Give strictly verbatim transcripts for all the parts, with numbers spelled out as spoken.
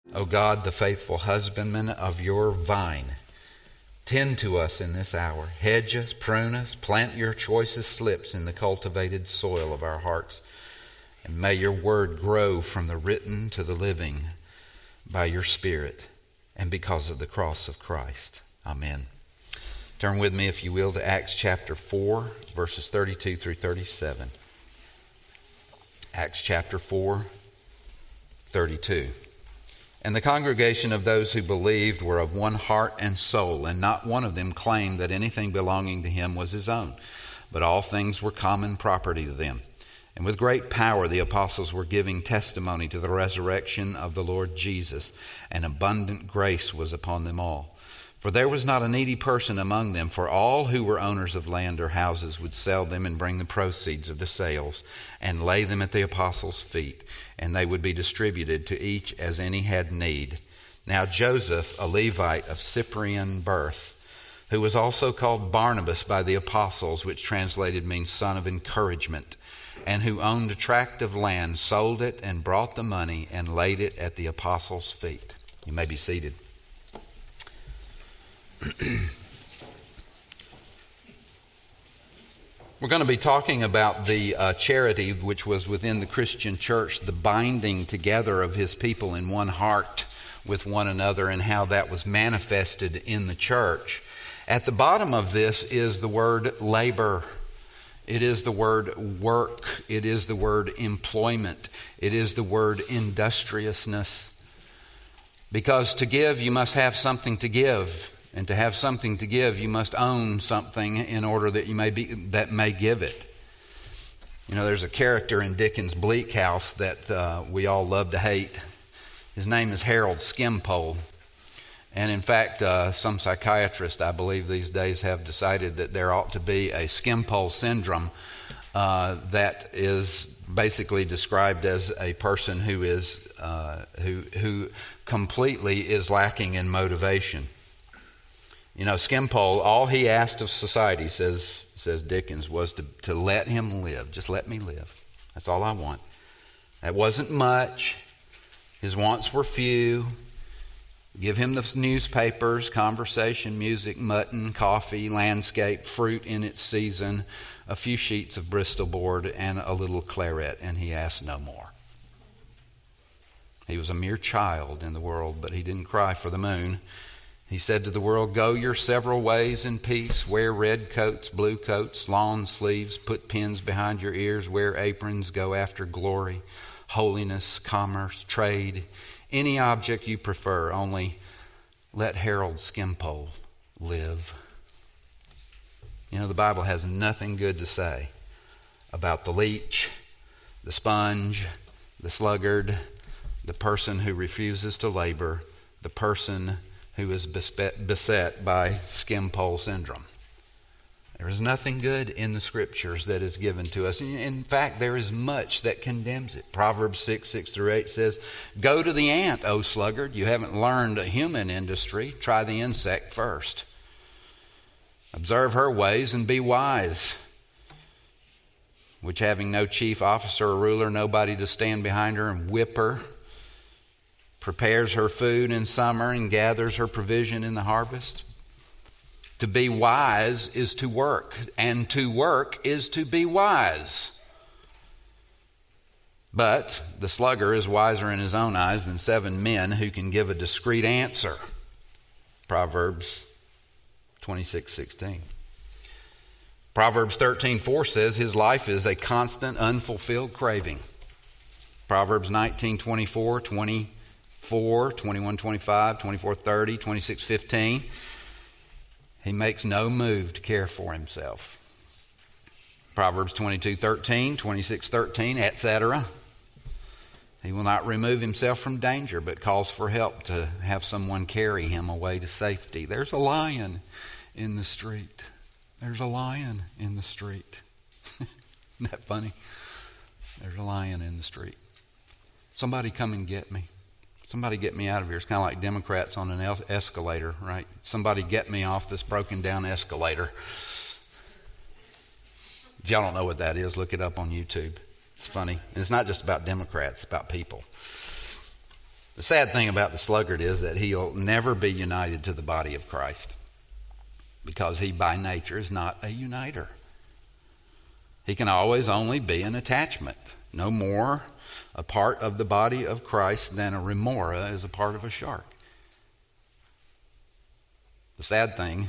O God, the faithful husbandman of your vine, tend to us in this hour. Hedge us, prune us, plant your choicest slips in the cultivated soil of our hearts. And may your word grow from the written to the living by your Spirit and because of the cross of Christ. Amen. Turn with me, if you will, to Acts chapter four, verses thirty-two through thirty-seven. Acts chapter four, thirty-two. And the congregation of those who believed were of one heart and soul, and not one of them claimed that anything belonging to him was his own, but all things were common property to them. And with great power the apostles were giving testimony to the resurrection of the Lord Jesus, and abundant grace was upon them all. For there was not a needy person among them, for all who were owners of land or houses would sell them and bring the proceeds of the sales and lay them at the apostles' feet, and they would be distributed to each as any had need. Now Joseph, a Levite of Cyprian birth, who was also called Barnabas by the apostles, which translated means son of encouragement, and who owned a tract of land, sold it and brought the money and laid it at the apostles' feet. You may be seated. We're going to be talking about the uh, charity which was within the Christian church, the binding together of his people in one heart with one another, and how that was manifested in the church. At the bottom of this is the word labor. It is the word work. It is the word employment. It is the word industriousness. Because to give, you must have something to give. And to have something to give, you must own something in order that you may be that may give it. You know, there's a character in Dickens' Bleak House that uh, we all love to hate. His name is Harold Skimpole. And in fact, uh, some psychiatrists, I believe these days, have decided that there ought to be a Skimpole syndrome uh, that is basically described as a person who is uh, who who completely is lacking in motivation. You know, Skimpole, all he asked of society, says says Dickens, was to, to let him live. Just let me live. That's all I want. That wasn't much. His wants were few. Give him the newspapers, conversation, music, mutton, coffee, landscape, fruit in its season, a few sheets of Bristol board, and a little claret, and he asked no more. He was a mere child in the world, but he didn't cry for the moon. He said to the world, go your several ways in peace, wear red coats, blue coats, lawn sleeves, put pins behind your ears, wear aprons, go after glory, holiness, commerce, trade, any object you prefer, only let Harold Skimpole live. You know, the Bible has nothing good to say about the leech, the sponge, the sluggard, the person who refuses to labor, the person who is beset by Skimpole syndrome. There is nothing good in the Scriptures that is given to us. In fact, there is much that condemns it. Proverbs six, six through eight says, go to the ant, O sluggard. You haven't learned a human industry. Try the insect first. Observe her ways and be wise, which having no chief officer or ruler, nobody to stand behind her and whip her, prepares her food in summer and gathers her provision in the harvest. To be wise is to work, and to work is to be wise. But the sluggard is wiser in his own eyes than seven men who can give a discreet answer. Proverbs twenty-six sixteen. Proverbs thirteen four says his life is a constant unfulfilled craving. Proverbs nineteen twenty-four, twenty Four, twenty-one, twenty-five, twenty-four, thirty, twenty-six, fifteen. He makes no move to care for himself. Proverbs twenty-two, thirteen, twenty-six, thirteen, et cetera. He will not remove himself from danger, but calls for help to have someone carry him away to safety. There's a lion in the street. There's a lion in the street. Isn't that funny? There's a lion in the street. Somebody come and get me. Somebody get me out of here. It's kind of like Democrats on an el- escalator, right? Somebody get me off this broken down escalator. If y'all don't know what that is, look it up on YouTube. It's funny. And it's not just about Democrats, it's about people. The sad thing about the sluggard is that he'll never be united to the body of Christ because he by nature is not a uniter. He can always only be an attachment, no more a part of the body of Christ than a remora is a part of a shark. The sad thing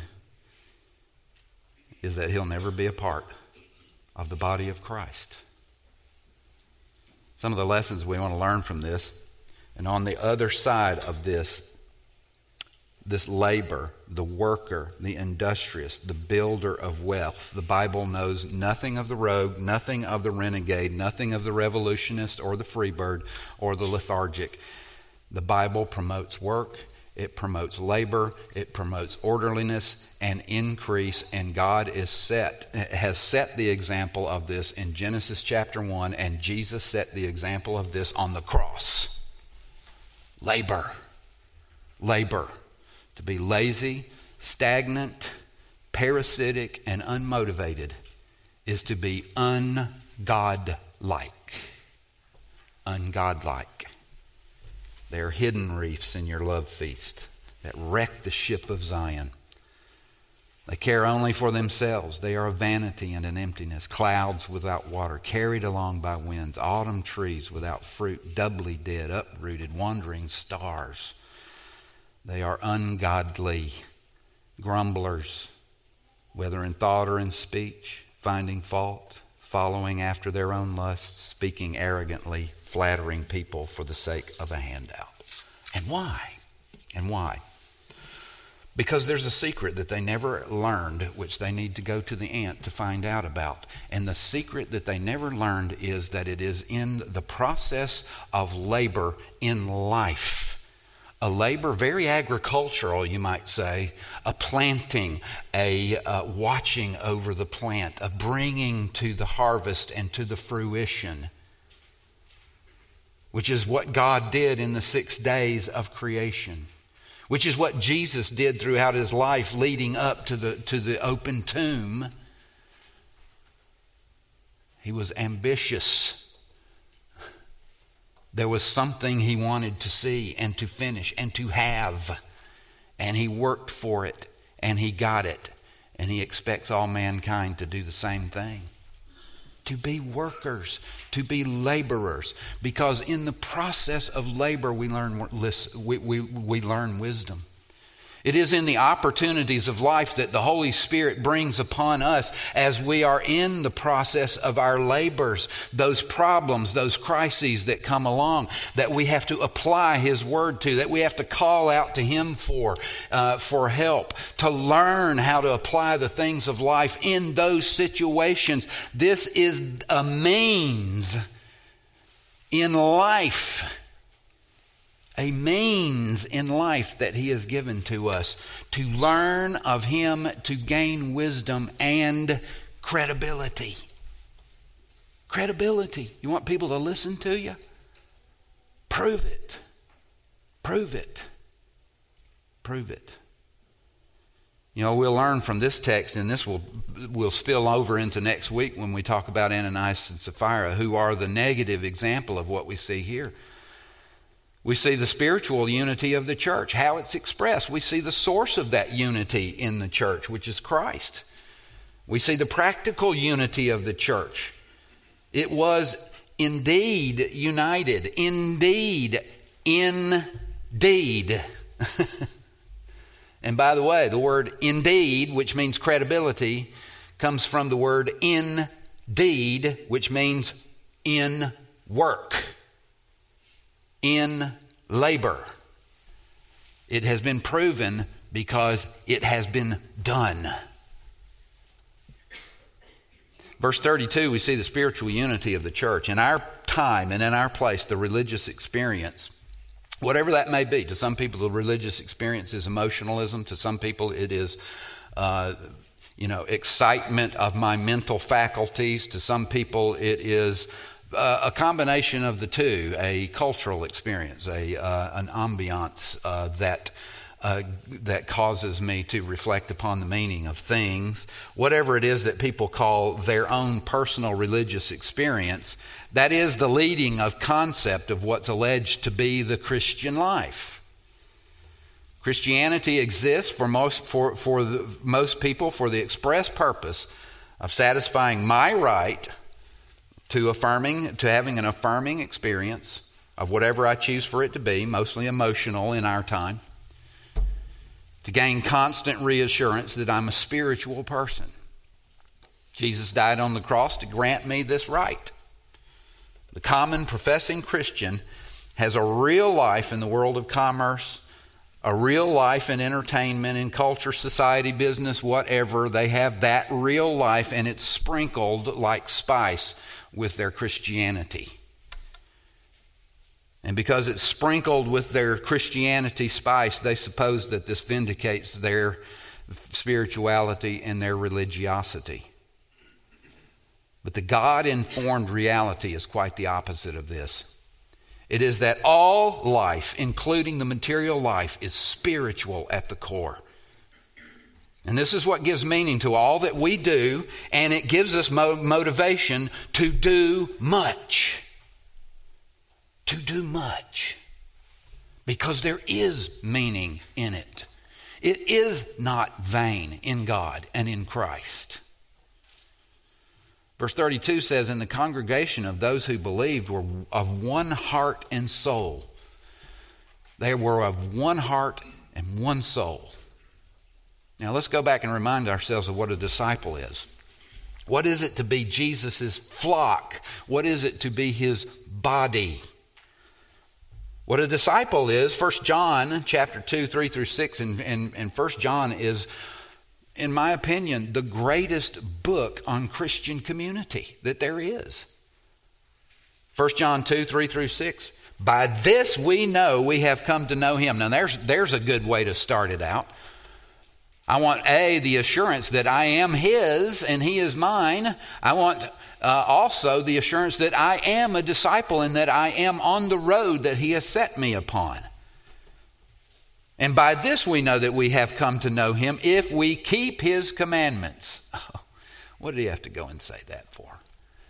is that he'll never be a part of the body of Christ. Some of the lessons we want to learn from this, and on the other side of this, this labor, the worker, the industrious, the builder of wealth. The Bible knows nothing of the rogue, nothing of the renegade, nothing of the revolutionist or the freebird or the lethargic. The Bible promotes work, it promotes labor, it promotes orderliness and increase, and God is set, has set the example of this in Genesis chapter one, and Jesus set the example of this on the cross. Labor, labor. To be lazy, stagnant, parasitic, and unmotivated is to be ungodlike. Ungodlike. They are hidden reefs in your love feast that wreck the ship of Zion. They care only for themselves. They are a vanity and an emptiness, clouds without water, carried along by winds, autumn trees without fruit, doubly dead, uprooted, wandering stars. They are ungodly, grumblers, whether in thought or in speech, finding fault, following after their own lusts, speaking arrogantly, flattering people for the sake of a handout. And why? And why? Because there's a secret that they never learned, which they need to go to the ant to find out about. And the secret that they never learned is that it is in the process of labor in life. A labor, very agricultural, you might say, a planting, a uh, watching over the plant, a bringing to the harvest and to the fruition, which is what God did in the six days of creation, which is what Jesus did throughout his life leading up to the, to the open tomb. He was ambitious. There was something he wanted to see and to finish and to have. And he worked for it and he got it. And he expects all mankind to do the same thing. To be workers, to be laborers. Because in the process of labor we learn, we, we, we learn wisdom. It is in the opportunities of life that the Holy Spirit brings upon us as we are in the process of our labors, those problems, those crises that come along, that we have to apply His Word to, that we have to call out to Him for, uh, for help, to learn how to apply the things of life in those situations. This is a means in life. A means in life that He has given to us to learn of Him, to gain wisdom and credibility. Credibility. You want people to listen to you? Prove it. Prove it. Prove it. You know, we'll learn from this text, and this will will spill over into next week when we talk about Ananias and Sapphira, who are the negative example of what we see here. We see the spiritual unity of the church, how it's expressed. We see the source of that unity in the church, which is Christ. We see the practical unity of the church. It was indeed united. Indeed. Indeed. And by the way, the word indeed, which means credibility, comes from the word indeed, which means in work. In labor. It has been proven because it has been done. Verse thirty-two, we see the spiritual unity of the church. In our time and in our place, the religious experience, whatever that may be, to some people the religious experience is emotionalism, to some people it is uh, you know, excitement of my mental faculties, to some people it is Uh, a combination of the two, a cultural experience, a uh, an ambiance uh, that uh, that causes me to reflect upon the meaning of things. Whatever it is that people call their own personal religious experience, that is the leading of concept of what's alleged to be the Christian life. Christianity exists for most for, for the, most people for the express purpose of satisfying my right to affirming to having an affirming experience of whatever I choose for it to be, mostly emotional in our time, to gain constant reassurance that I'm a spiritual person. Jesus died on the cross to grant me this right. The common professing Christian has a real life in the world of commerce, a real life in entertainment, in culture, society, business, whatever. They have that real life, and it's sprinkled like spice with their Christianity. And because it's sprinkled with their Christianity spice, they suppose that this vindicates their spirituality and their religiosity. But the God-informed reality is quite the opposite of this. It is that all life, including the material life, is spiritual at the core. And this is what gives meaning to all that we do, and it gives us mo- motivation to do much. To do much. Because there is meaning in it. It is not vain in God and in Christ. Verse thirty-two says, "And the congregation of those who believed were of one heart and soul." They were of one heart and one soul. Now let's go back and remind ourselves of what a disciple is. What is it to be Jesus' flock? What is it to be his body? What a disciple is, First John chapter two, three through six, and, and, and First John is, in my opinion, the greatest book on Christian community that there is. First John two, three through six. "By this we know we have come to know him." Now there's, there's a good way to start it out. I want, A, the assurance that I am his and he is mine. I want uh, also the assurance that I am a disciple and that I am on the road that he has set me upon. "And by this we know that we have come to know him, if we keep his commandments." Oh, what did he have to go and say that for?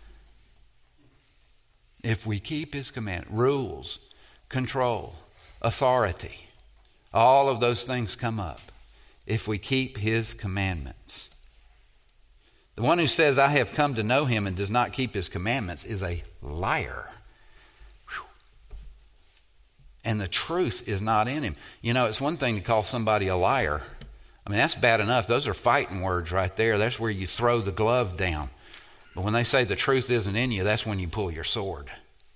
If we keep his commandments, rules, control, authority, all of those things come up. If we keep his commandments. The one who says, "I have come to know him," and does not keep his commandments is a liar. Whew. And the truth is not in him. You know, it's one thing to call somebody a liar. I mean, that's bad enough. Those are fighting words right there. That's where you throw the glove down. But when they say the truth isn't in you, that's when you pull your sword.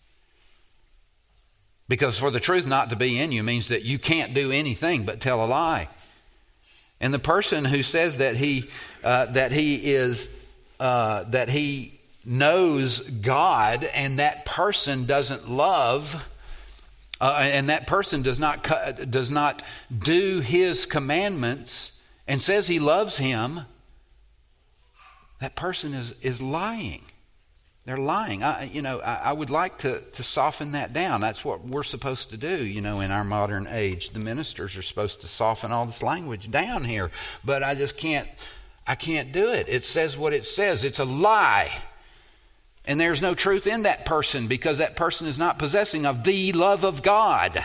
Because for the truth not to be in you means that you can't do anything but tell a lie. And the person who says that he uh, that he is uh, that he knows God, and that person doesn't love, uh, and that person does not does not do his commandments, and says he loves him, that person is is lying. They're lying. I, you know, I, I would like to, to soften that down. That's what we're supposed to do, you know, in our modern age. The ministers are supposed to soften all this language down here. But I just can't, I can't do it. It says what it says. It's a lie. And there's no truth in that person, because that person is not possessing of the love of God.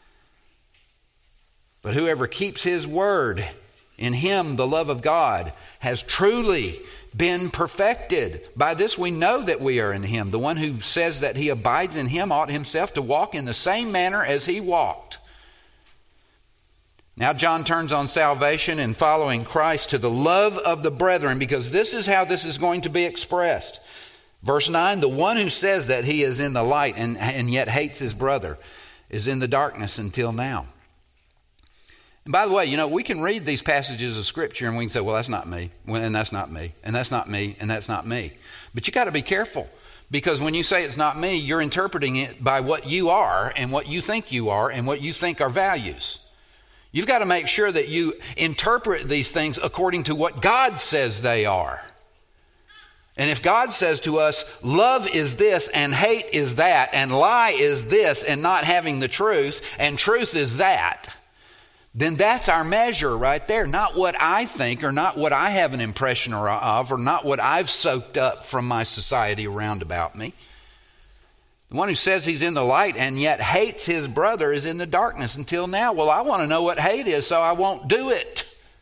But whoever keeps his word, in him the love of God has truly been perfected. By this we know that we are in him. The one who says that he abides in him ought himself to walk in the same manner as he walked. Now John turns on salvation and following Christ to the love of the brethren, because this is how this is going to be expressed. Verse nine, "The one who says that he is in the light and, and yet hates his brother is in the darkness until now." And by the way, you know, we can read these passages of Scripture and we can say, well, that's not me, and that's not me, and that's not me, and that's not me. But you got to be careful, because when you say it's not me, you're interpreting it by what you are and what you think you are and what you think are values. You've got to make sure that you interpret these things according to what God says they are. And if God says to us, love is this and hate is that, and lie is this and not having the truth, and truth is that, then that's our measure right there. Not what I think, or not what I have an impression of, or not what I've soaked up from my society around about me. The one who says he's in the light and yet hates his brother is in the darkness until now. Well, I want to know what hate is, so I won't do it.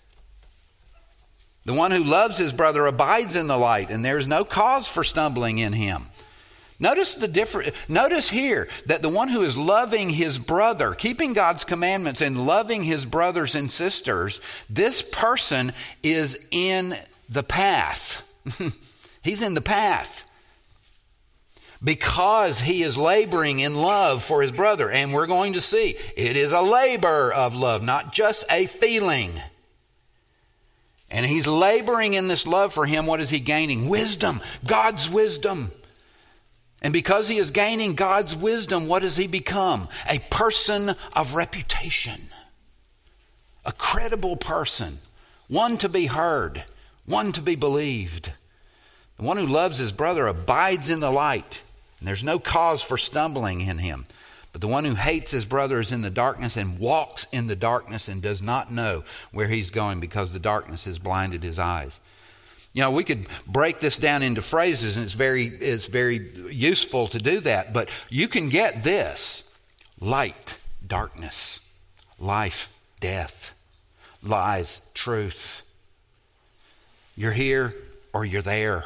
The one who loves his brother abides in the light, and there is no cause for stumbling in him. Notice the different. Notice here that the one who is loving his brother, keeping God's commandments and loving his brothers and sisters, this person is in the path. He's in the path because he is laboring in love for his brother. And we're going to see it is a labor of love, not just a feeling. And he's laboring in this love for him. What is he gaining? Wisdom, God's wisdom. And because he is gaining God's wisdom, what does he become? A person of reputation. A credible person. One to be heard. One to be believed. The one who loves his brother abides in the light, and there's no cause for stumbling in him. But the one who hates his brother is in the darkness and walks in the darkness and does not know where he's going because the darkness has blinded his eyes. You know, we could break this down into phrases, and it's very, it's very useful to do that. But you can get this: light, darkness, life, death, lies, truth. You're here or you're there.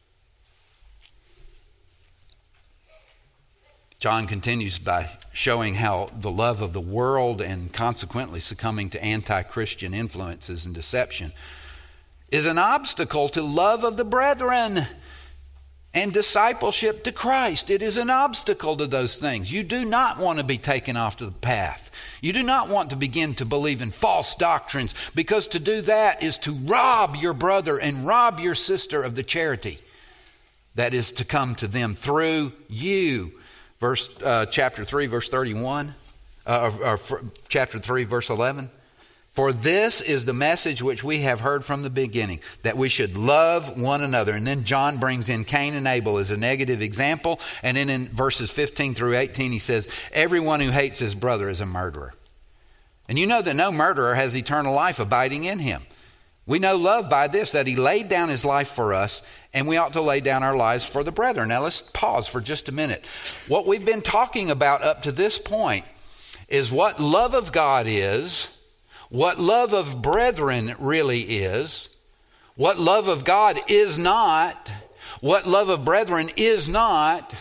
John continues by showing how the love of the world, and consequently succumbing to anti-Christian influences and deception, is an obstacle to love of the brethren and discipleship to Christ. It is an obstacle to those things. You do not want to be taken off to the path. You do not want to begin to believe in false doctrines, because to do that is to rob your brother and rob your sister of the charity that is to come to them through you. Verse uh, chapter three, verse thirty-one, uh, or, or chapter three, verse eleven. For this is the message which we have heard from the beginning, that we should love one another. And then John brings in Cain and Abel as a negative example. And then in verses fifteen through eighteen, he says, everyone who hates his brother is a murderer. And you know that no murderer has eternal life abiding in him. We know love by this, that he laid down his life for us, and we ought to lay down our lives for the brethren. Now let's pause for just a minute. What we've been talking about up to this point is what love of God is, what love of brethren really is, what love of God is not, what love of brethren is not.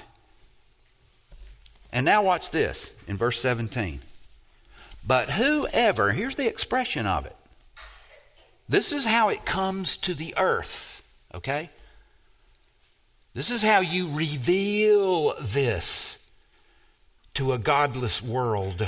And now watch this in verse seventeen. But whoever, here's the expression of it. This is how it comes to the earth, okay? This is how you reveal this to a godless world.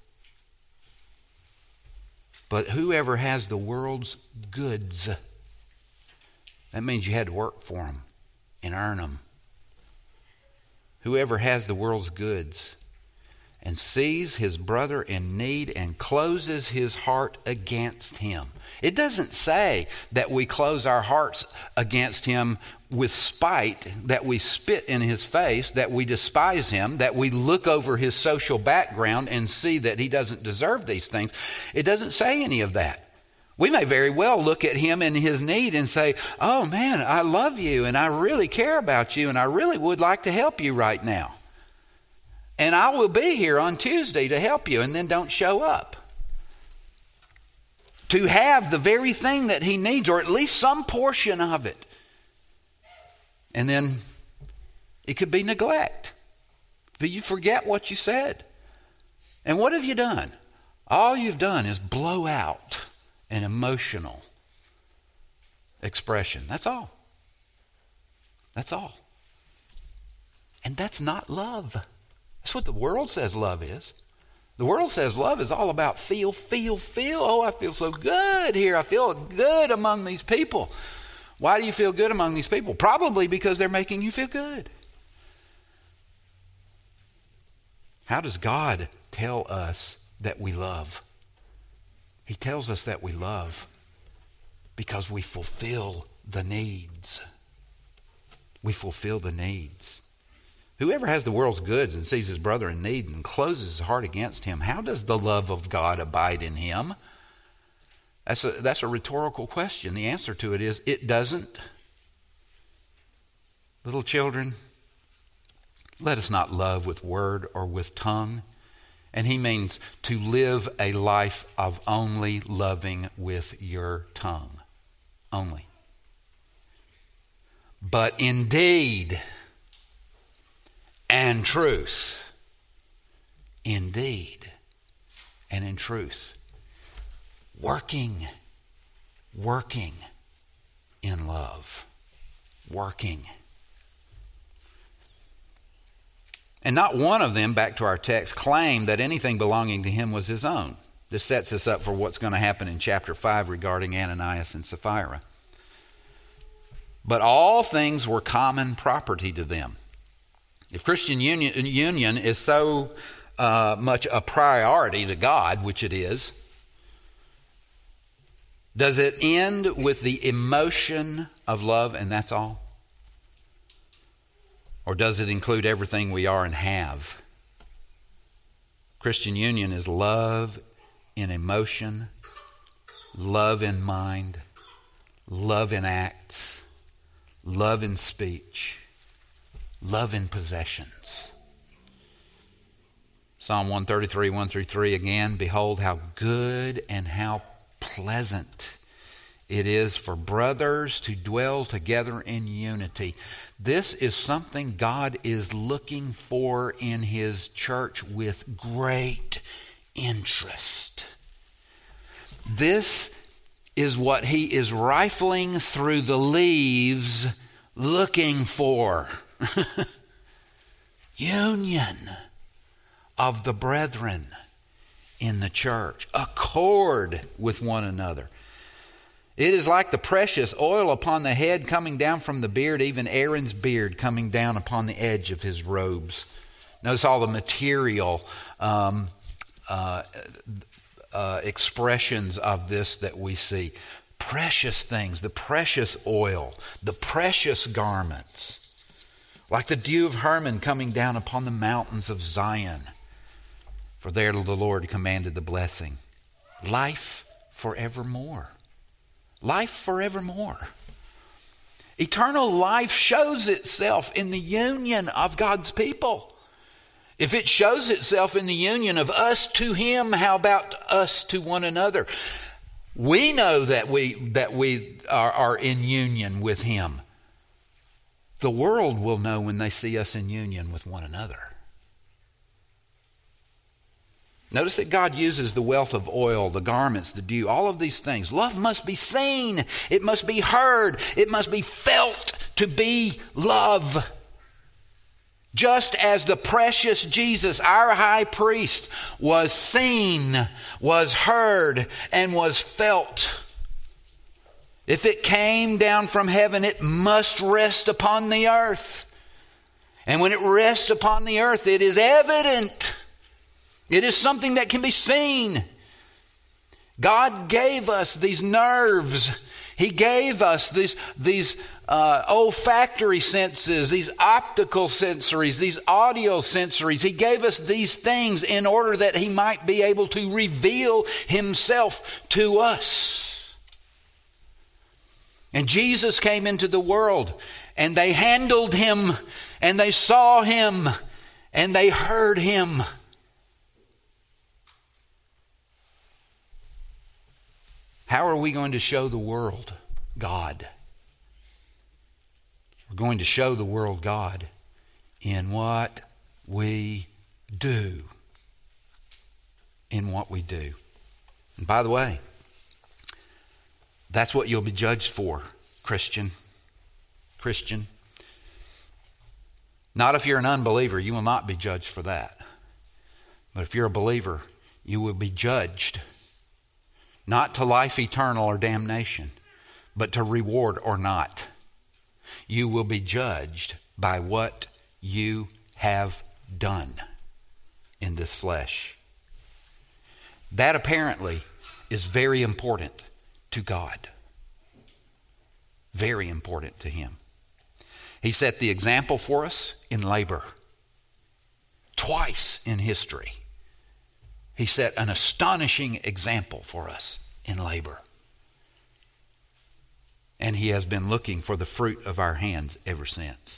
But whoever has the world's goods, that means you had to work for them and earn them. Whoever has the world's goods and sees his brother in need and closes his heart against him. It doesn't say that we close our hearts against him with spite, that we spit in his face, that we despise him, that we look over his social background and see that he doesn't deserve these things. It doesn't say any of that. We may very well look at him in his need and say, oh man, I love you and I really care about you and I really would like to help you right now. And I will be here on Tuesday to help you, and then don't show up. To have the very thing that he needs, or at least some portion of it. And then it could be neglect. But you forget what you said. And what have you done? All you've done is blow out an emotional expression. That's all. That's all. And that's not love. That's what the world says love is. The world says love is all about feel, feel, feel. Oh, I feel so good here. I feel good among these people. Why do you feel good among these people? Probably because they're making you feel good. How does God tell us that we love? He tells us that we love because we fulfill the needs. We fulfill the needs. Whoever has the world's goods and sees his brother in need and closes his heart against him, how does the love of God abide in him? That's a, that's a rhetorical question. The answer to it is, it doesn't. Little children, let us not love with word or with tongue. And he means to live a life of only loving with your tongue. Only. But in deed and truth. In deed and in truth. Working. Working in love. Working. And not one of them, back to our text, claimed that anything belonging to him was his own. This sets us up for what's going to happen in chapter five regarding Ananias and Sapphira. But all things were common property to them. If Christian union, union is so uh, much a priority to God, which it is, does it end with the emotion of love and that's all? Or does it include everything we are and have? Christian union is love in emotion, love in mind, love in acts, love in speech, love in possessions. Psalm one thirty-three, one through three again, behold how good and how pleasant it is for brothers to dwell together in unity. This is something God is looking for in his church with great interest. This is what he is rifling through the leaves looking for. Union of the brethren in the church. Accord with one another. It is like the precious oil upon the head coming down from the beard, even Aaron's beard coming down upon the edge of his robes. Notice all the material um, uh, uh, expressions of this that we see. Precious things, the precious oil, the precious garments. Like the dew of Hermon coming down upon the mountains of Zion. For there the Lord commanded the blessing. Life forevermore. Life forevermore. Eternal life shows itself in the union of God's people. If it shows itself in the union of us to him, how about us to one another? We know that we that we are, are in union with him. The world will know when they see us in union with one another. Notice that God uses the wealth of oil, the garments, the dew, all of these things. Love must be seen. It must be heard. It must be felt to be love. Just as the precious Jesus, our high priest, was seen, was heard, and was felt. If it came down from heaven, it must rest upon the earth. And when it rests upon the earth, it is evident. It is something that can be seen. God gave us these nerves. He gave us these, these uh, olfactory senses, these optical sensories, these audio sensories. He gave us these things in order that he might be able to reveal himself to us. And Jesus came into the world, and they handled him, and they saw him, and they heard him. How are we going to show the world God? We're going to show the world God in what we do. In what we do. And by the way, that's what you'll be judged for, Christian. Christian. Not if you're an unbeliever, you will not be judged for that. But if you're a believer, you will be judged. Not to life eternal or damnation, but to reward or not. You will be judged by what you have done in this flesh. That apparently is very important to God. Very important to him. He set the example for us in labor. twice in history, he set an astonishing example for us in labor. And he has been looking for the fruit of our hands ever since.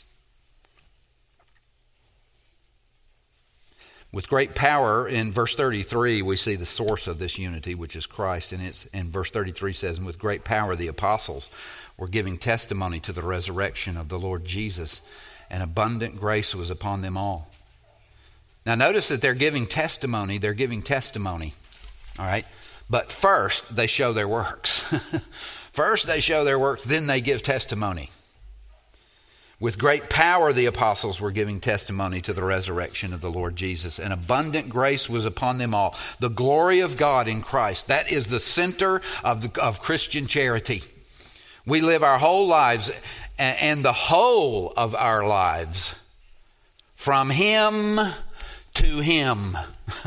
With great power, in verse thirty-three, we see the source of this unity, which is Christ. And it's in verse thirty-three says, and with great power the apostles were giving testimony to the resurrection of the Lord Jesus, and abundant grace was upon them all. Now notice that they're giving testimony, they're giving testimony, all right? But first they show their works. First they show their works, then they give testimony. With great power the apostles were giving testimony to the resurrection of the Lord Jesus, and abundant grace was upon them all. The glory of God in Christ, that is the center of, the, of Christian charity. We live our whole lives, and the whole of our lives, from Him to Him.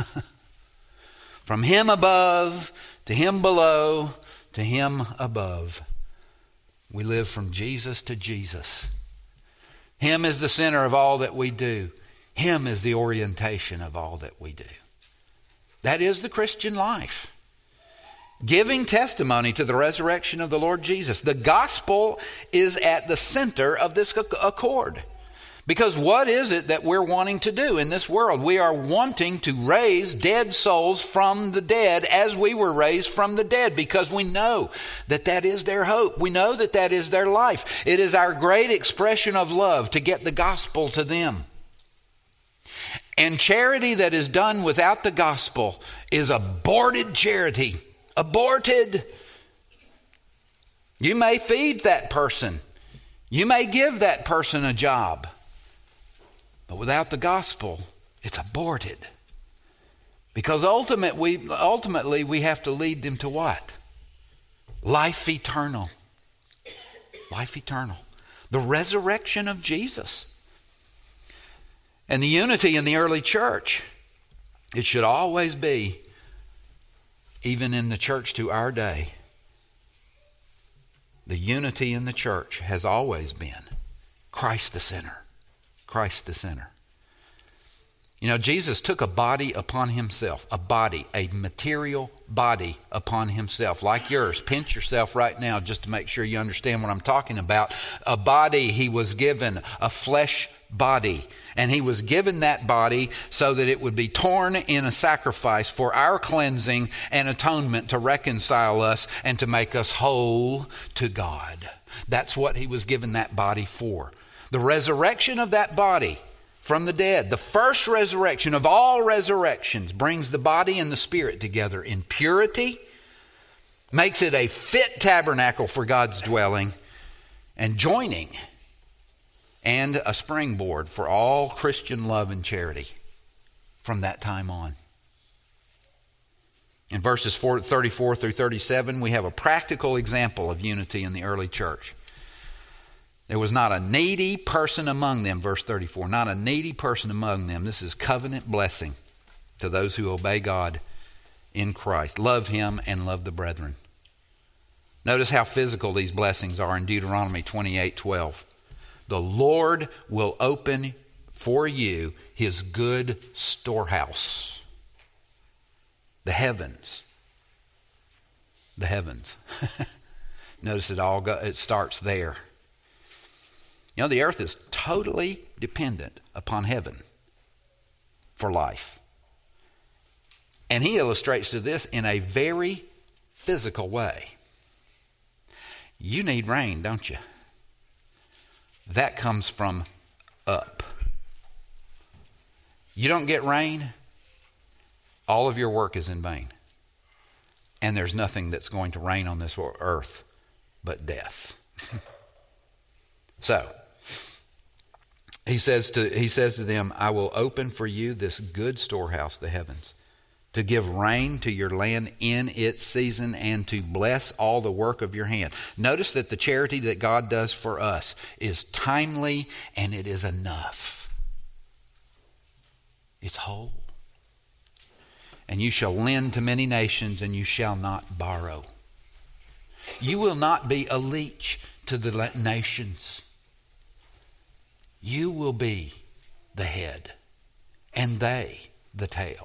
From Him above to Him below to Him above. We live from Jesus to Jesus. Him is the center of all that we do. Him is the orientation of all that we do. That is the Christian life. Giving testimony to the resurrection of the Lord Jesus. The gospel is at the center of this accord. Because what is it that we're wanting to do in this world? We are wanting to raise dead souls from the dead as we were raised from the dead, because we know that that is their hope. We know that that is their life. It is our great expression of love to get the gospel to them. And charity that is done without the gospel is aborted charity. Aborted. You may feed that person. You may give that person a job. But without the gospel, it's aborted. Because ultimate we, ultimately we have to lead them to what? Life eternal. Life eternal. The resurrection of Jesus. And the unity in the early church, it should always be, even in the church to our day, the unity in the church has always been Christ the center. Christ the center. You know, Jesus took a body upon himself, a body, a material body upon himself, like yours. Pinch yourself right now just to make sure you understand what I'm talking about. A body he was given, a flesh body. And he was given that body so that it would be torn in a sacrifice for our cleansing and atonement, to reconcile us and to make us whole to God. That's what he was given that body for. The resurrection of that body from the dead, the first resurrection of all resurrections, brings the body and the spirit together in purity, makes it a fit tabernacle for God's dwelling and joining, and a springboard for all Christian love and charity from that time on. In verses thirty-four through thirty-seven, we have a practical example of unity in the early church. There was not a needy person among them, verse thirty-four, not a needy person among them. This is covenant blessing to those who obey God in Christ. Love Him and love the brethren. Notice how physical these blessings are in Deuteronomy twenty-eight twelve. The Lord will open for you His good storehouse. The heavens. The heavens. Notice it all go, it starts there. You know, the earth is totally dependent upon heaven for life. And he illustrates to this in a very physical way. You need rain, don't you? That comes from up. You don't get rain, all of your work is in vain. And there's nothing that's going to rain on this earth but death. So, he says to he says to them, I will open for you this good storehouse, the heavens, to give rain to your land in its season, and to bless all the work of your hand. Notice that the charity that God does for us is timely, and it is enough. It's whole. And you shall lend to many nations, and you shall not borrow. You will not be a leech to the nations. You will be the head, and they the tail.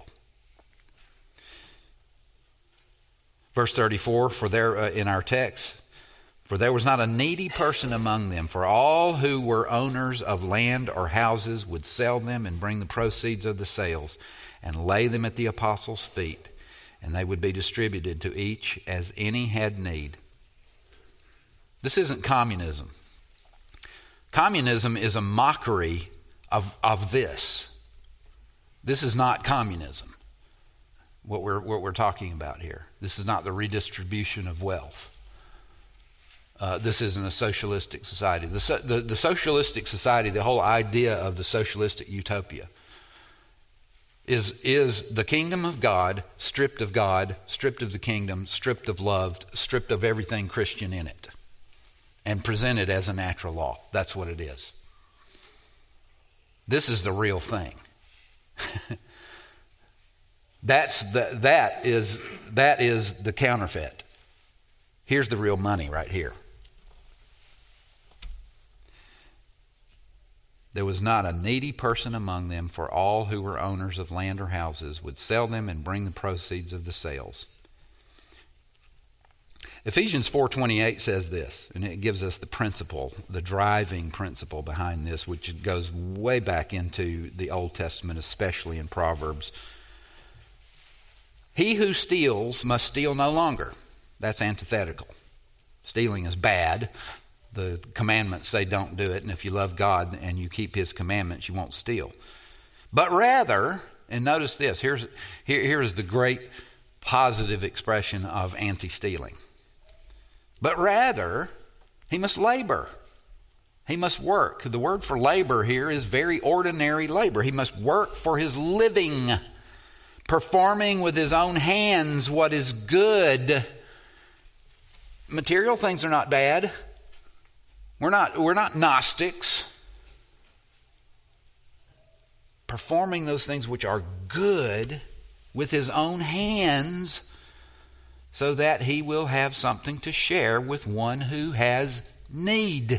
Verse thirty-four, for there uh, in our text, for there was not a needy person among them, for all who were owners of land or houses would sell them and bring the proceeds of the sales and lay them at the apostles' feet, and they would be distributed to each as any had need. This isn't communism. Communism is a mockery of, of this. This is not communism, what we're, what we're talking about here. This is not the redistribution of wealth. Uh, this isn't a socialistic society. The, the, the socialistic society, the whole idea of the socialistic utopia, is, is the kingdom of God, stripped of God, stripped of the kingdom, stripped of love, stripped of everything Christian in it, and presented as a natural law. That's what it is. This is the real thing. That's the, that is that is the counterfeit. Here's the real money right here. There was not a needy person among them, for all who were owners of land or houses would sell them and bring the proceeds of the sales. Ephesians four twenty-eight says this, and it gives us the principle, the driving principle behind this, which goes way back into the Old Testament, especially in Proverbs. He who steals must steal no longer. That's antithetical. Stealing is bad. The commandments say don't do it, and if you love God and you keep His commandments, you won't steal. But rather, and notice this, here's here, here is the great positive expression of anti-stealing. But rather, he must labor. He must work. The word for labor here is very ordinary labor. He must work for his living, performing with his own hands what is good. Material things are not bad. We're not, we're not Gnostics. Performing those things which are good with his own hands, so that he will have something to share with one who has need.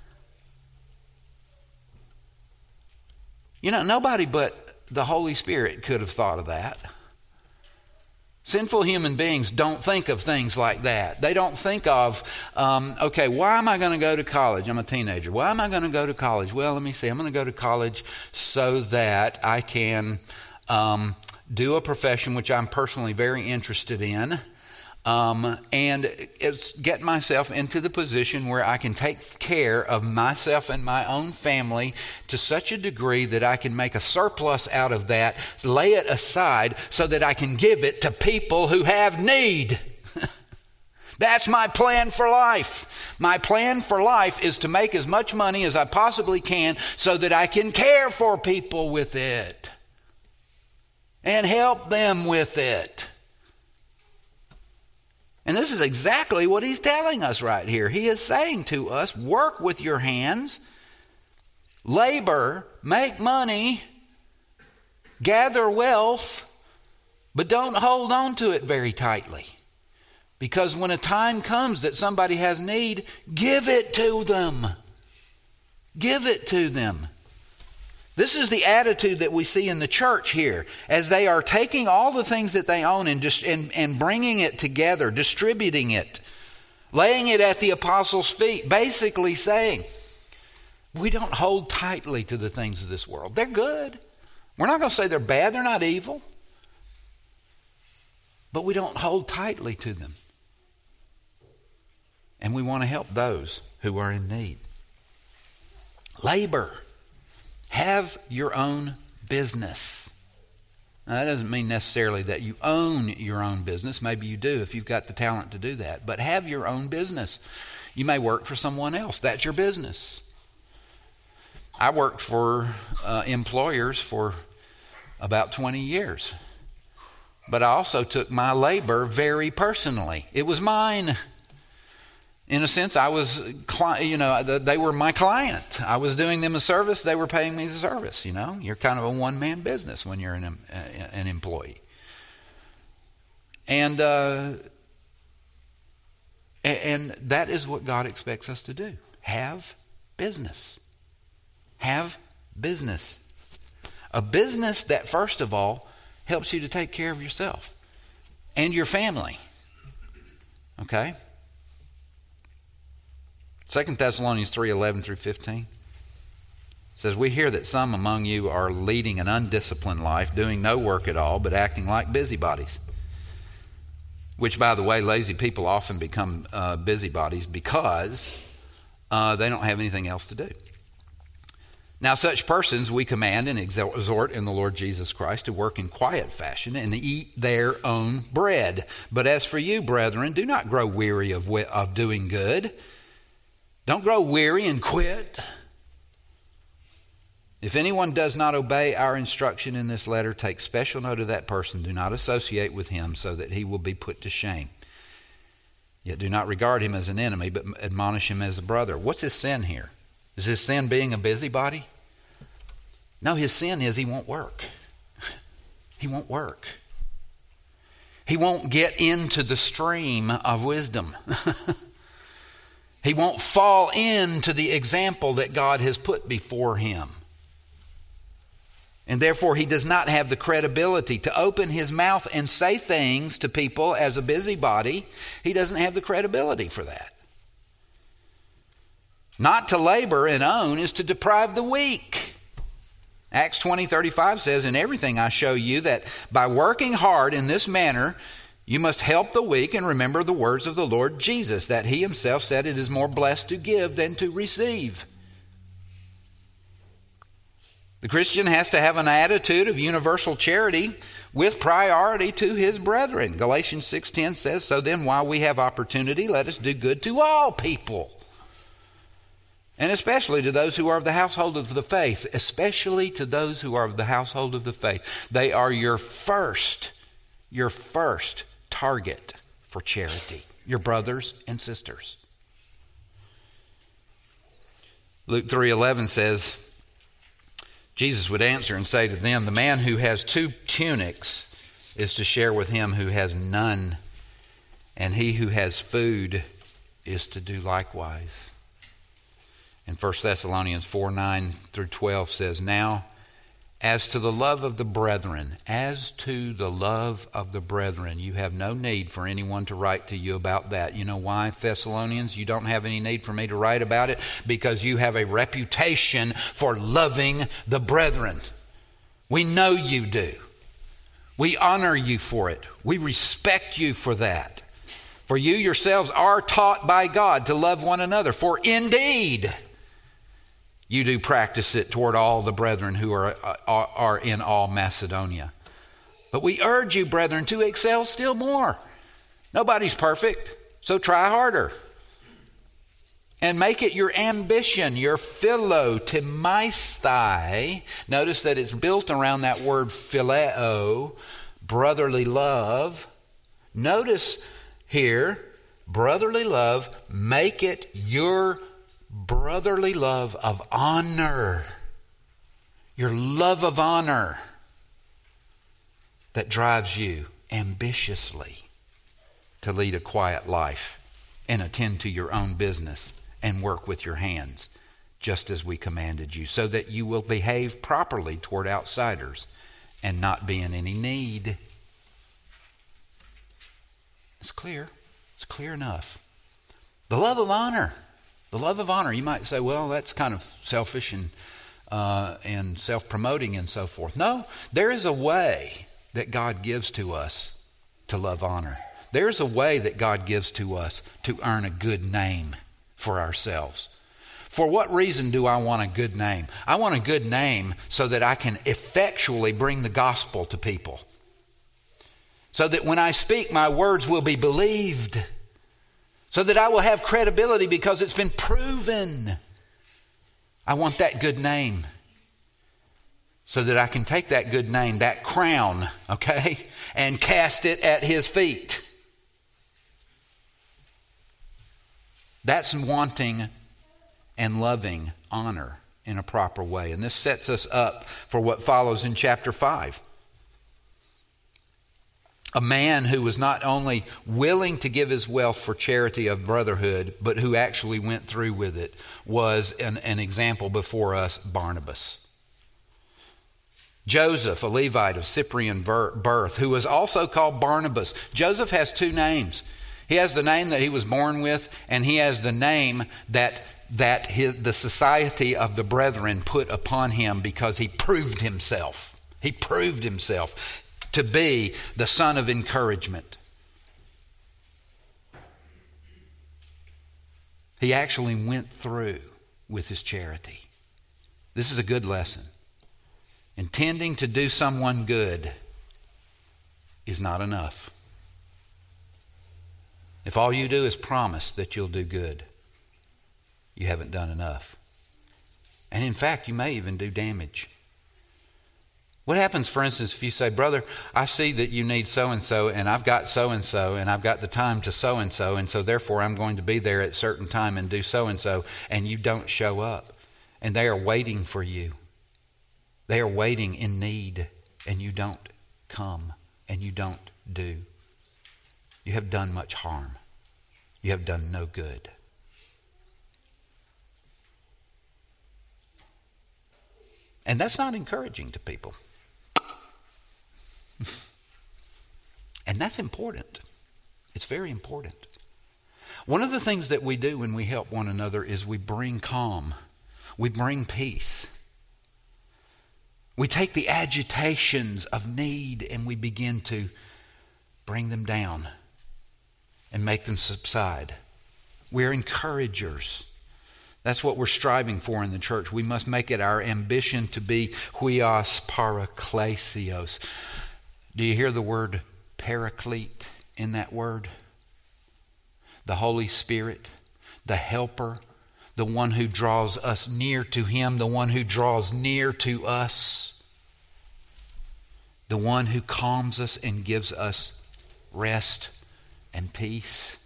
You know, nobody but the Holy Spirit could have thought of that. Sinful human beings don't think of things like that. They don't think of, um, okay, why am I going to go to college? I'm a teenager. Why am I going to go to college? Well, let me see. I'm going to go to college so that I can um, do a profession which I'm personally very interested in. Um, and it's get myself into the position where I can take care of myself and my own family to such a degree that I can make a surplus out of that, lay it aside so that I can give it to people who have need. That's my plan for life. My plan for life is to make as much money as I possibly can so that I can care for people with it and help them with it. And this is exactly what he's telling us right here. He is saying to us, work with your hands, labor, make money, gather wealth, but don't hold on to it very tightly. Because when a time comes that somebody has need, give it to them. Give it to them. This is the attitude that we see in the church here, as they are taking all the things that they own and, just, and, and bringing it together, distributing it, laying it at the apostles' feet, basically saying, we don't hold tightly to the things of this world. They're good. We're not going to say they're bad, they're not evil, but we don't hold tightly to them. And we want to help those who are in need. Labor. Have your own business. Now, that doesn't mean necessarily that you own your own business. Maybe you do if you've got the talent to do that. But have your own business. You may work for someone else. That's your business. I worked for uh, employers for about twenty years. But I also took my labor very personally. It was mine. In a sense, I was, you know, they were my client. I was doing them a service. They were paying me a service, you know. You're kind of a one-man business when you're an, an employee. And, uh, and that is what God expects us to do. Have business. Have business. A business that, first of all, helps you to take care of yourself and your family. Okay? Second Thessalonians three eleven through fifteen says, we hear that some among you are leading an undisciplined life, doing no work at all, but acting like busybodies. Which, by the way, lazy people often become uh, busybodies because uh, they don't have anything else to do. Now, such persons we command and exhort in the Lord Jesus Christ to work in quiet fashion and eat their own bread. But as for you, brethren, do not grow weary of, of doing good. Don't grow weary and quit. If anyone does not obey our instruction in this letter, take special note of that person. Do not associate with him so that he will be put to shame. Yet do not regard him as an enemy, but admonish him as a brother. What's his sin here? Is his sin being a busybody? No, his sin is he won't work. He won't work. He won't get into the stream of wisdom. He won't fall into the example that God has put before him. And therefore, he does not have the credibility to open his mouth and say things to people as a busybody. He doesn't have the credibility for that. Not to labor and own is to deprive the weak. Acts twenty thirty-five says, in everything I show you that by working hard in this manner, you must help the weak and remember the words of the Lord Jesus, that he himself said it is more blessed to give than to receive. The Christian has to have an attitude of universal charity with priority to his brethren. Galatians six ten says, so then while we have opportunity, let us do good to all people. And especially to those who are of the household of the faith. Especially to those who are of the household of the faith. They are your first, your first target for charity. Your brothers and sisters. Luke three eleven says, Jesus would answer and say to them, the man who has two tunics is to share with him who has none, and he who has food is to do likewise. And First Thessalonians four nine through twelve says, now, as to the love of the brethren, as to the love of the brethren, you have no need for anyone to write to you about that. You know why, Thessalonians? You don't have any need for me to write about it because you have a reputation for loving the brethren. We know you do. We honor you for it. We respect you for that. For you yourselves are taught by God to love one another. For indeed, you do practice it toward all the brethren who are, are, are in all Macedonia. But we urge you, brethren, to excel still more. Nobody's perfect, so try harder. And make it your ambition, your philotimaistai. Notice that it's built around that word phileo, brotherly love. Notice here, brotherly love, make it your brotherly love of honor. Your love of honor that drives you ambitiously to lead a quiet life and attend to your own business and work with your hands, just as we commanded you, so that you will behave properly toward outsiders and not be in any need. It's clear. It's clear enough. The love of honor. The love of honor. You might say, well, that's kind of selfish and uh, and self-promoting and so forth. No, there is a way that God gives to us to love honor. There's a way that God gives to us to earn a good name for ourselves. For what reason do I want a good name? I want a good name so that I can effectually bring the gospel to people. So that when I speak, my words will be believed. So that I will have credibility because it's been proven. I want that good name. So that I can take that good name, that crown, okay, and cast it at his feet. That's wanting and loving honor in a proper way. And this sets us up for what follows in chapter five. A man who was not only willing to give his wealth for charity of brotherhood, but who actually went through with it, was an, an example before us, Barnabas. Joseph, a Levite of Cyprian birth, who was also called Barnabas. Joseph has two names. He has the name that he was born with, and he has the name that that his, the society of the brethren put upon him because he proved himself. He proved himself to be the son of encouragement. He actually went through with his charity. This is a good lesson. Intending to do someone good is not enough. If all you do is promise that you'll do good, you haven't done enough. And in fact, you may even do damage. What happens, for instance, if you say, brother, I see that you need so-and-so, and I've got so-and-so, and I've got the time to so-and-so, and so therefore I'm going to be there at a certain time and do so-and-so, and you don't show up, and they are waiting for you. They are waiting in need, and you don't come, and you don't do. You have done much harm. You have done no good. And that's not encouraging to people. And that's important. It's very important. One of the things that we do when we help one another is we bring calm. We bring peace. We take the agitations of need and we begin to bring them down and make them subside. We're encouragers. That's what we're striving for in the church. We must make it our ambition to be huios paraklesios. Do you hear the word paraclete in that word? The Holy Spirit, the helper, the one who draws us near to Him, the one who draws near to us, the one who calms us and gives us rest and peace.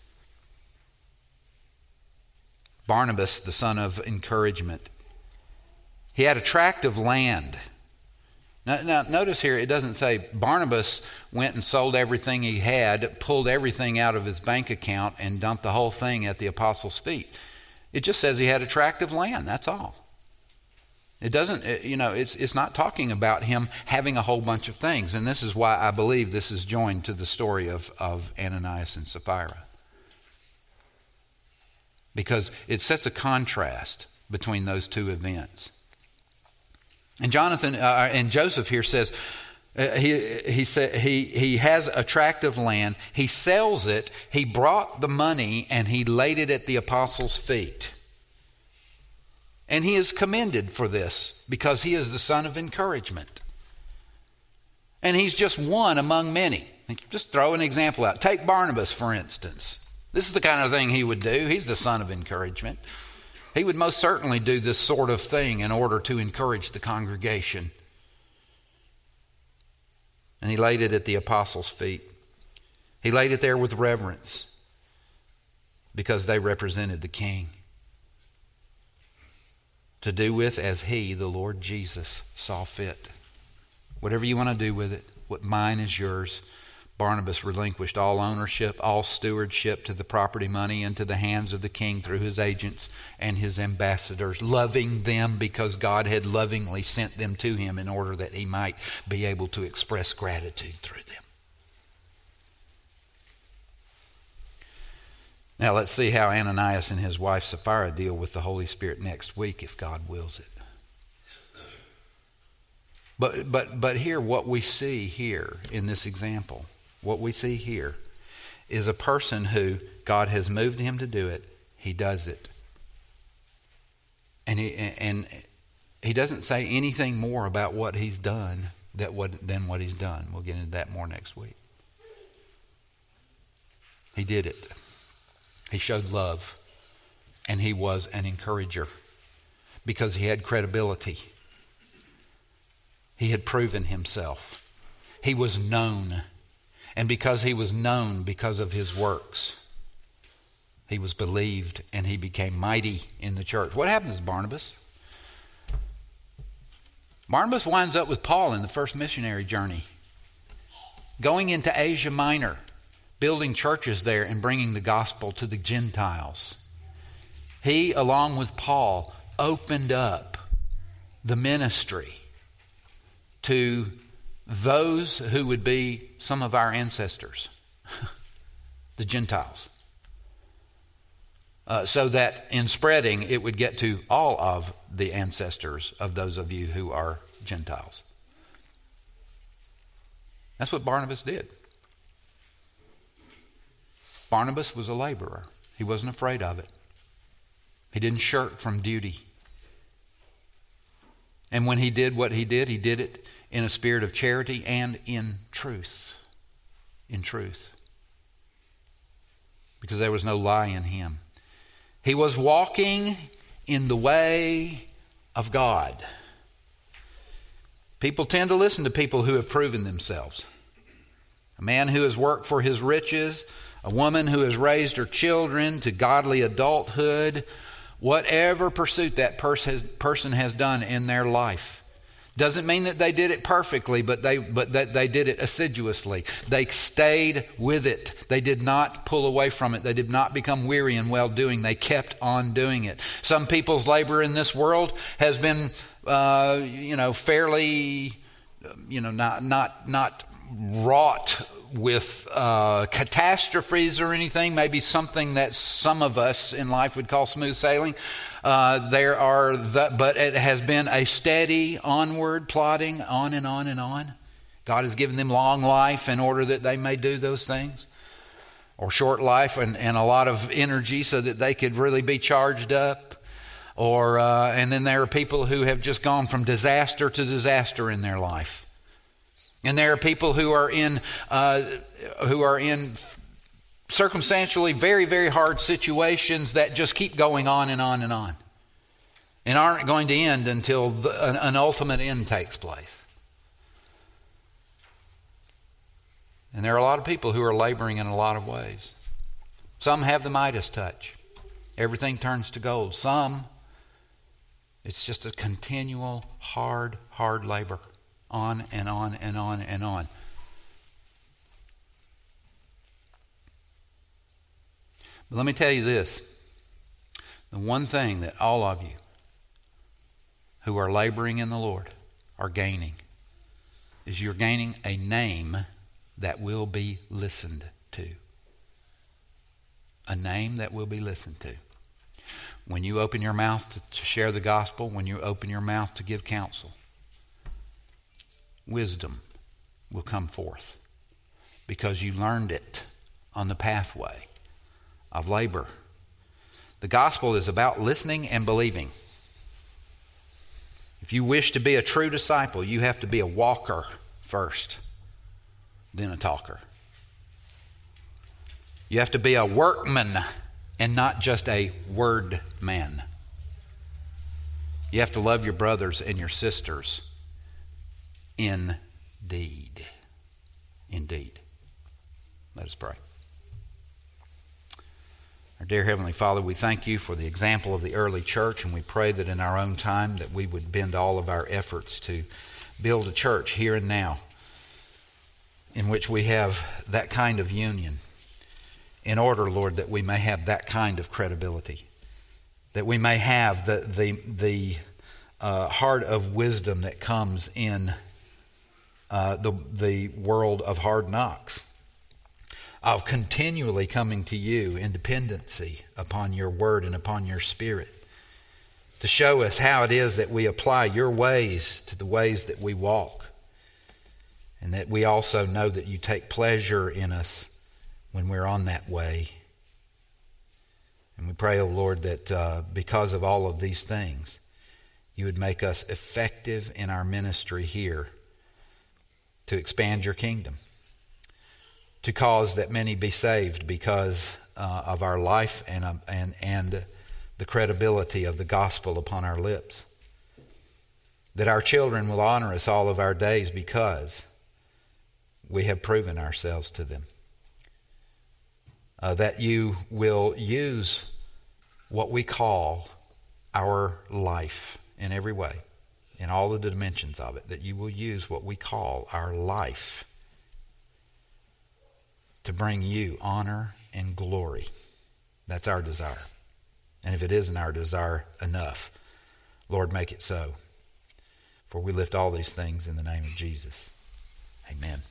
Barnabas, the son of encouragement, he had a tract of land. Now, now, notice here, it doesn't say Barnabas went and sold everything he had, pulled everything out of his bank account, and dumped the whole thing at the apostles' feet. It just says he had a tract of land, that's all. It doesn't, it, you know, it's it's not talking about him having a whole bunch of things. And this is why I believe this is joined to the story of, of Ananias and Sapphira. Because it sets a contrast between those two events. And Jonathan uh, and Joseph here says uh, he he said he he has a tract of land. He sells it. He brought the money and he laid it at the apostles' feet. And he is commended for this because he is the son of encouragement. And he's just one among many. Just throw an example out. Take Barnabas, for instance. This is the kind of thing he would do. He's the son of encouragement. He would most certainly do this sort of thing in order to encourage the congregation. And he laid it at the apostles' feet. He laid it there with reverence because they represented the King. To do with as he, the Lord Jesus, saw fit. Whatever you want to do with it, what mine is yours. Barnabas relinquished all ownership, all stewardship to the property money into the hands of the king through his agents and his ambassadors, loving them because God had lovingly sent them to him in order that he might be able to express gratitude through them. Now let's see how Ananias and his wife Sapphira deal with the Holy Spirit next week if God wills it. But but but here what we see here in this example, what we see here is a person who God has moved him to do it. He does it. And he and he doesn't say anything more about what he's done that what than what he's done. We'll get into that more next week. He did it. He showed love. And he was an encourager because he had credibility. He had proven himself. He was known. And because he was known because of his works, he was believed and he became mighty in the church. What happens to Barnabas? Barnabas winds up with Paul in the first missionary journey, going into Asia Minor, building churches there and bringing the gospel to the Gentiles. He, along with Paul, opened up the ministry to those who would be some of our ancestors, the Gentiles, uh, so that in spreading it would get to all of the ancestors of those of you who are Gentiles. That's what Barnabas did. Barnabas was a laborer. He wasn't afraid of it. He didn't shirk from duty. And when he did what he did, he did it in a spirit of charity and in truth. In truth. Because there was no lie in him. He was walking in the way of God. People tend to listen to people who have proven themselves. A man who has worked for his riches, a woman who has raised her children to godly adulthood, whatever pursuit that pers- has, person has done in their life. Doesn't mean that they did it perfectly, but they but that they did it assiduously. They stayed with it. They did not pull away from it. They did not become weary in well-doing. They kept on doing it. Some people's labor in this world has been, uh, you know, fairly, you know, not not not wrought with uh, catastrophes or anything, maybe something that some of us in life would call smooth sailing. Uh, there are, the, but it has been a steady onward plodding on and on and on. God has given them long life in order that they may do those things, or short life and, and a lot of energy so that they could really be charged up. Or uh, and then there are people who have just gone from disaster to disaster in their life. And there are people who are in uh, who are in circumstantially very, very hard situations that just keep going on and on and on, and aren't going to end until the, an, an ultimate end takes place. And there are a lot of people who are laboring in a lot of ways. Some have the Midas touch. Everything turns to gold. Some, it's just a continual, hard, hard labor. On and on and on and on. But let me tell you this. The one thing that all of you who are laboring in the Lord are gaining is you're gaining a name that will be listened to. A name that will be listened to. When you open your mouth to, to share the gospel, when you open your mouth to give counsel, wisdom will come forth because you learned it on the pathway of labor. The gospel is about listening and believing. If you wish to be a true disciple, you have to be a walker first, then a talker. You have to be a workman and not just a word man. You have to love your brothers and your sisters. Indeed. Indeed. Let us pray. Our dear Heavenly Father, we thank you for the example of the early church, and we pray that in our own time that we would bend all of our efforts to build a church here and now in which we have that kind of union, in order, Lord, that we may have that kind of credibility, that we may have the the the uh, heart of wisdom that comes in Uh, the the world of hard knocks, of continually coming to you in dependency upon your word and upon your spirit, to show us how it is that we apply your ways to the ways that we walk, and that we also know that you take pleasure in us when we're on that way. And we pray, O Lord, that uh, because of all of these things, you would make us effective in our ministry here, to expand your kingdom, to cause that many be saved because uh, of our life and, uh, and, and the credibility of the gospel upon our lips. That our children will honor us all of our days because we have proven ourselves to them. Uh, that you will use what we call our life in every way, in all of the dimensions of it, that you will use what we call our life to bring you honor and glory. That's our desire. And if it isn't our desire enough, Lord, make it so. For we lift all these things in the name of Jesus. Amen.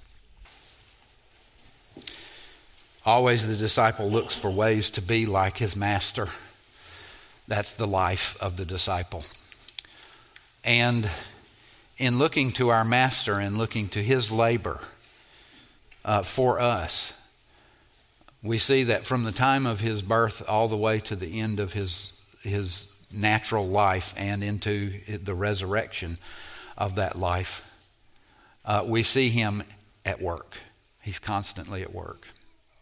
Always the disciple looks for ways to be like his master. That's the life of the disciple. And in looking to our master and looking to his labor uh, for us, we see that from the time of his birth all the way to the end of his his natural life and into the resurrection of that life, uh, we see him at work. He's constantly at work.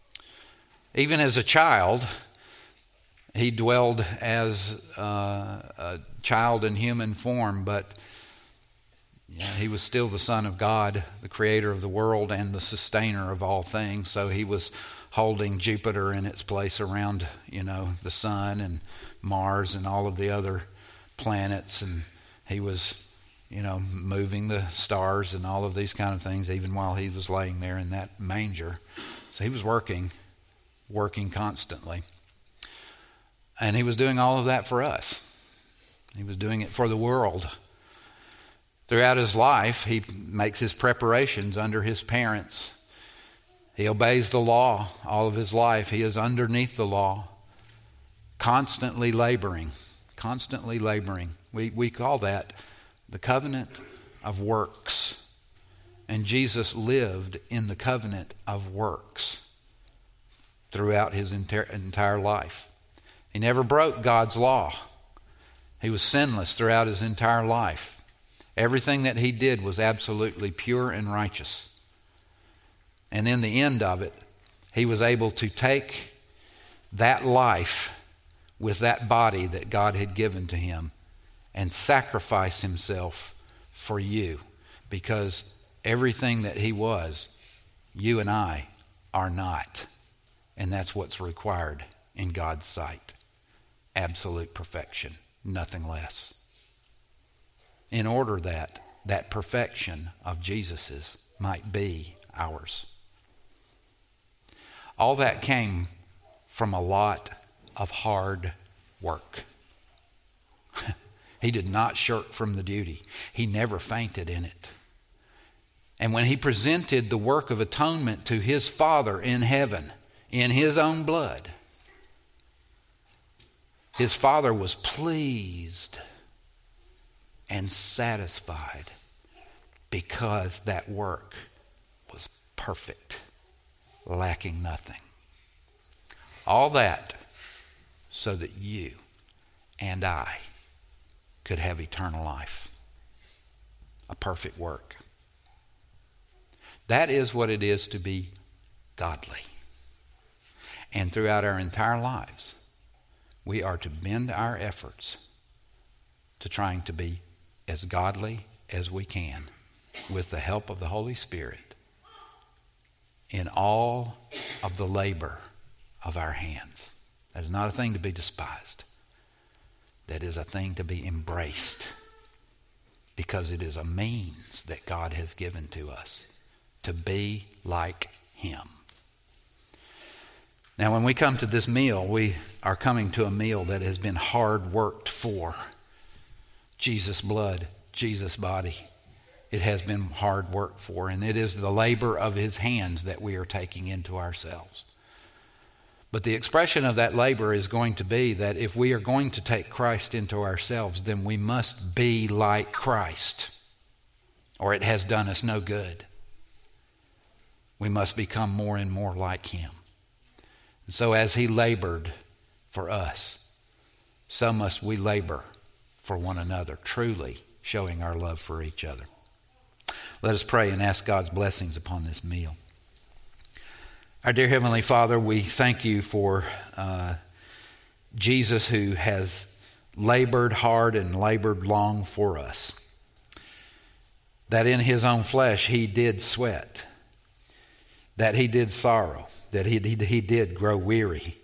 Even as a child, he dwelled as uh, a child in human form, but you know, he was still the Son of God, the creator of the world and the sustainer of all things. So he was holding Jupiter in its place around, you know, the sun and Mars and all of the other planets, and he was, you know, moving the stars and all of these kind of things even while he was laying there in that manger. So he was working, working constantly. And he was doing all of that for us. He was doing it for the world. Throughout his life, he makes his preparations under his parents. He obeys the law all of his life. He is underneath the law, constantly laboring, constantly laboring. We we call that the covenant of works. And Jesus lived in the covenant of works throughout his entire, entire life. He never broke God's law. He was sinless throughout his entire life. Everything that he did was absolutely pure and righteous. And in the end of it, he was able to take that life with that body that God had given to him and sacrifice himself for you, because everything that he was, you and I are not. And that's what's required in God's sight. Absolute perfection, nothing less. In order that that perfection of Jesus's might be ours. All that came from a lot of hard work. He did not shirk from the duty. He never fainted in it. And when he presented the work of atonement to his Father in heaven, in his own blood, his Father was pleased and satisfied because that work was perfect, lacking nothing. All that so that you and I could have eternal life. A perfect work. That is what it is to be godly. And throughout our entire lives, we are to bend our efforts to trying to be as godly as we can with the help of the Holy Spirit in all of the labor of our hands. That is not a thing to be despised. That is a thing to be embraced, because it is a means that God has given to us to be like him. Now, when we come to this meal, we are coming to a meal that has been hard worked for. Jesus' blood, Jesus' body. It has been hard work for, and it is the labor of his hands that we are taking into ourselves. But the expression of that labor is going to be that if we are going to take Christ into ourselves, then we must be like Christ, or it has done us no good. We must become more and more like him. And so as he labored for us, so must we labor for one another, truly showing our love for each other. Let us pray and ask God's blessings upon this meal. Our dear Heavenly Father, we thank you for uh, Jesus, who has labored hard and labored long for us. That in his own flesh he did sweat, that he did sorrow, that he, he, he did grow weary,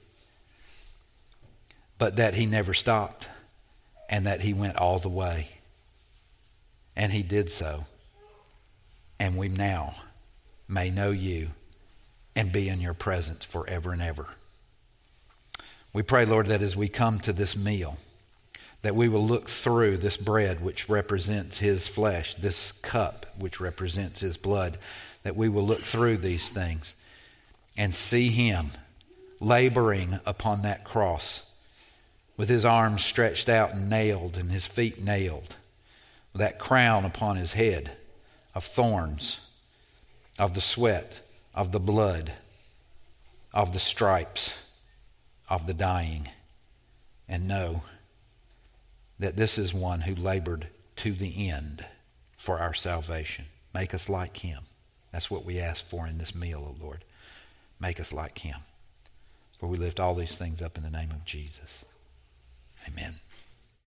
but that he never stopped, and that he went all the way. And he did so. And we now may know you and be in your presence forever and ever. We pray, Lord, that as we come to this meal, that we will look through this bread which represents his flesh, this cup which represents his blood, that we will look through these things and see him laboring upon that cross with his arms stretched out and nailed and his feet nailed, with that crown upon his head of thorns, of the sweat, of the blood, of the stripes, of the dying, and know that this is one who labored to the end for our salvation. Make us like him. That's what we ask for in this meal, O Lord. Make us like him. For we lift all these things up in the name of Jesus. Amen.